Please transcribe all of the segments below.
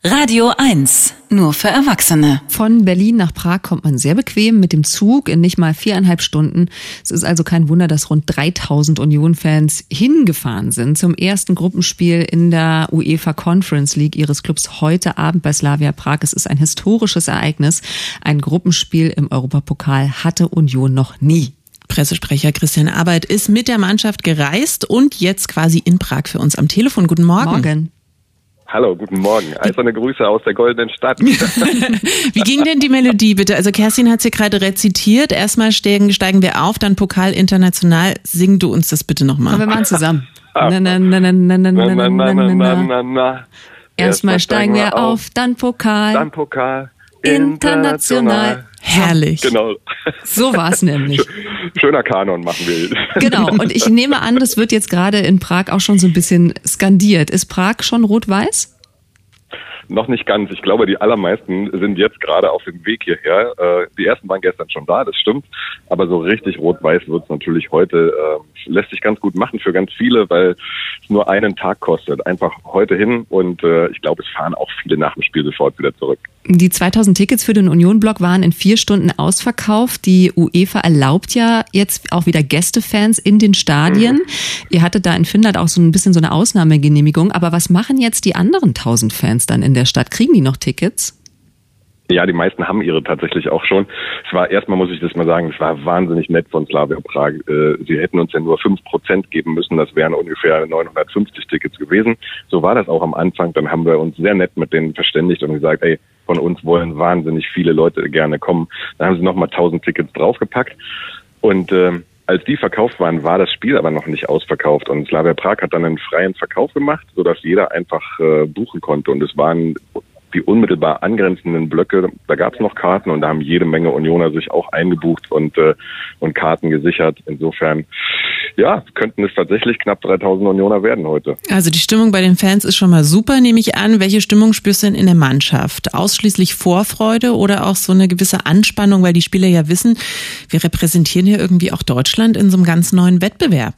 Radio 1, nur für Erwachsene. Von Berlin nach Prag kommt man sehr bequem mit dem Zug in nicht mal 4,5 Stunden. Es ist also kein Wunder, dass rund 3000 Union-Fans hingefahren sind zum ersten Gruppenspiel in der UEFA Conference League ihres Clubs heute Abend bei Slavia Prag. Es ist ein historisches Ereignis. Ein Gruppenspiel im Europapokal hatte Union noch nie. Pressesprecher Christian Arbeit ist mit der Mannschaft gereist und jetzt quasi in Prag für uns am Telefon. Guten Morgen. Morgen. Hallo, guten Morgen. Eiserne Grüße aus der goldenen Stadt. Wie ging denn die Melodie bitte? Also Kerstin hat es hier gerade rezitiert. Erstmal steigen wir auf, dann Pokal international. Sing du uns das bitte nochmal. Wir machen zusammen. Erstmal steigen wir auf, dann Pokal. Dann Pokal international. Herrlich. Genau. So war's nämlich. Schöner Kanon machen wir. Genau. Und ich nehme an, das wird jetzt gerade in Prag auch schon so ein bisschen skandiert. Ist Prag schon rot-weiß? Noch nicht ganz. Ich glaube, die allermeisten sind jetzt gerade auf dem Weg hierher. Die ersten waren gestern schon da, das stimmt. Aber so richtig rot-weiß wird es natürlich heute. Lässt sich ganz gut machen für ganz viele, weil es nur einen Tag kostet. Einfach heute hin und ich glaube, es fahren auch viele nach dem Spiel sofort wieder zurück. Die 2000 Tickets für den Union-Block waren in 4 Stunden ausverkauft. Die UEFA erlaubt ja jetzt auch wieder Gästefans in den Stadien. Ihr hattet da in Finnland auch so ein bisschen so eine Ausnahmegenehmigung. Aber was machen jetzt die anderen 1000 Fans dann in der Stadt? Kriegen die noch Tickets? Ja, die meisten haben ihre tatsächlich auch schon. Es war erstmal, muss ich das mal sagen, es war wahnsinnig nett von Slavia Prag. Sie hätten uns ja nur 5% geben müssen. Das wären ungefähr 950 Tickets gewesen. So war das auch am Anfang. Dann haben wir uns sehr nett mit denen verständigt und gesagt, ey, von uns wollen wahnsinnig viele Leute gerne kommen. Dann haben sie nochmal 1000 Tickets draufgepackt. Und als die verkauft waren, war das Spiel aber noch nicht ausverkauft. Und Slavia Prag hat dann einen freien Verkauf gemacht, sodass jeder einfach buchen konnte. Und es waren die unmittelbar angrenzenden Blöcke, da gab es noch Karten und da haben jede Menge Unioner sich auch eingebucht und Karten gesichert. Insofern, ja, könnten es tatsächlich knapp 3000 Unioner werden heute. Also die Stimmung bei den Fans ist schon mal super, nehme ich an. Welche Stimmung spürst du denn in der Mannschaft? Ausschließlich Vorfreude oder auch so eine gewisse Anspannung, weil die Spieler ja wissen, wir repräsentieren hier irgendwie auch Deutschland in so einem ganz neuen Wettbewerb?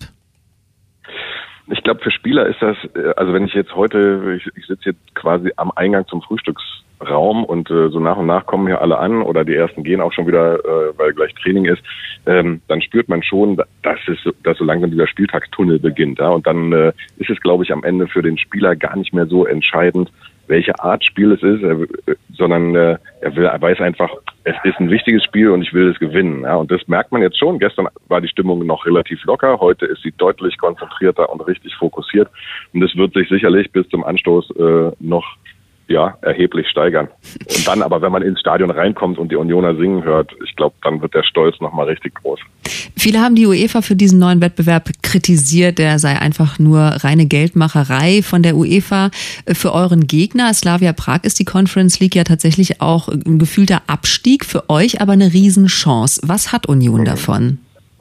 Ich glaube, für Spieler ist das, also wenn ich jetzt heute, ich sitze jetzt quasi am Eingang zum Frühstücksraum und so nach und nach kommen hier alle an oder die ersten gehen auch schon wieder, weil gleich Training ist, dann spürt man schon, dass so langsam dieser Spieltagstunnel beginnt. Ja? Und dann ist es, glaube ich, am Ende für den Spieler gar nicht mehr so entscheidend, welche Art Spiel es ist, sondern er weiß einfach, es ist ein wichtiges Spiel und ich will es gewinnen. Ja, und das merkt man jetzt schon. Gestern war die Stimmung noch relativ locker, heute ist sie deutlich konzentrierter und richtig fokussiert. Und das wird sich sicherlich bis zum Anstoß noch erheblich steigern. Und dann aber, wenn man ins Stadion reinkommt und die Unioner singen hört, ich glaube, dann wird der Stolz nochmal richtig groß. Viele haben die UEFA für diesen neuen Wettbewerb kritisiert, der sei einfach nur reine Geldmacherei von der UEFA. Für euren Gegner, Slavia Prag, ist die Conference League ja tatsächlich auch ein gefühlter Abstieg, für euch aber eine Riesenchance. Was hat Union davon?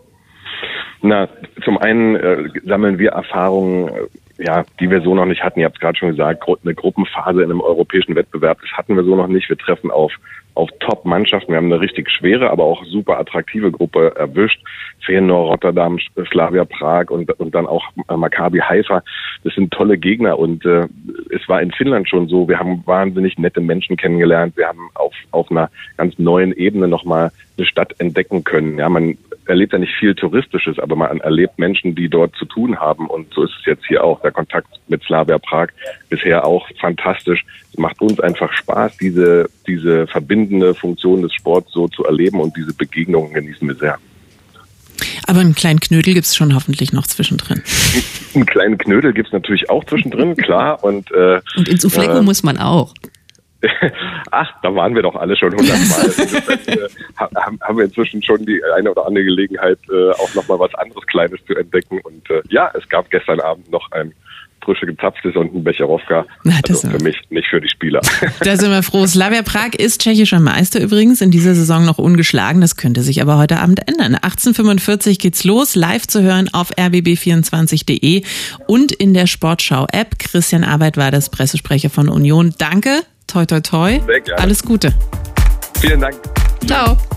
Na, zum einen sammeln wir Erfahrungen, die wir so noch nicht hatten. Ihr habt es gerade schon gesagt, eine Gruppenphase in einem europäischen Wettbewerb, das hatten wir so noch nicht. Wir treffen auf Top-Mannschaften. Wir haben eine richtig schwere, aber auch super attraktive Gruppe erwischt. Feyenoord, Rotterdam, Slavia Prag und dann auch Maccabi Haifa. Das sind tolle Gegner und es war in Finnland schon so. Wir haben wahnsinnig nette Menschen kennengelernt. Wir haben auf einer ganz neuen Ebene nochmal eine Stadt entdecken können. Ja, man erlebt ja nicht viel Touristisches, aber man erlebt Menschen, die dort zu tun haben. Und so ist es jetzt hier auch. Der Kontakt mit Slavia Prag bisher auch fantastisch. Es macht uns einfach Spaß, diese verbindende Funktion des Sports so zu erleben und diese Begegnungen genießen wir sehr. Aber einen kleinen Knödel gibt's schon hoffentlich noch zwischendrin. Einen kleinen Knödel gibt's natürlich auch zwischendrin, klar. Und ins Ufleco muss man auch. Ach, da waren wir doch alle schon 100-mal. Haben wir inzwischen schon die eine oder andere Gelegenheit, auch nochmal was anderes Kleines zu entdecken. Und es gab gestern Abend noch ein frische Gezapftes und ein Becherowka. Also für mich, nicht für die Spieler. Da sind wir froh. Slavia Prag ist tschechischer Meister übrigens, in dieser Saison noch ungeschlagen. Das könnte sich aber heute Abend ändern. 18:45 geht's los, live zu hören auf rbb24.de und in der Sportschau-App. Christian Arbeit war das Pressesprecher von Union. Danke. Toi, toi, toi. Sehr gerne. Alles Gute. Vielen Dank. Ciao.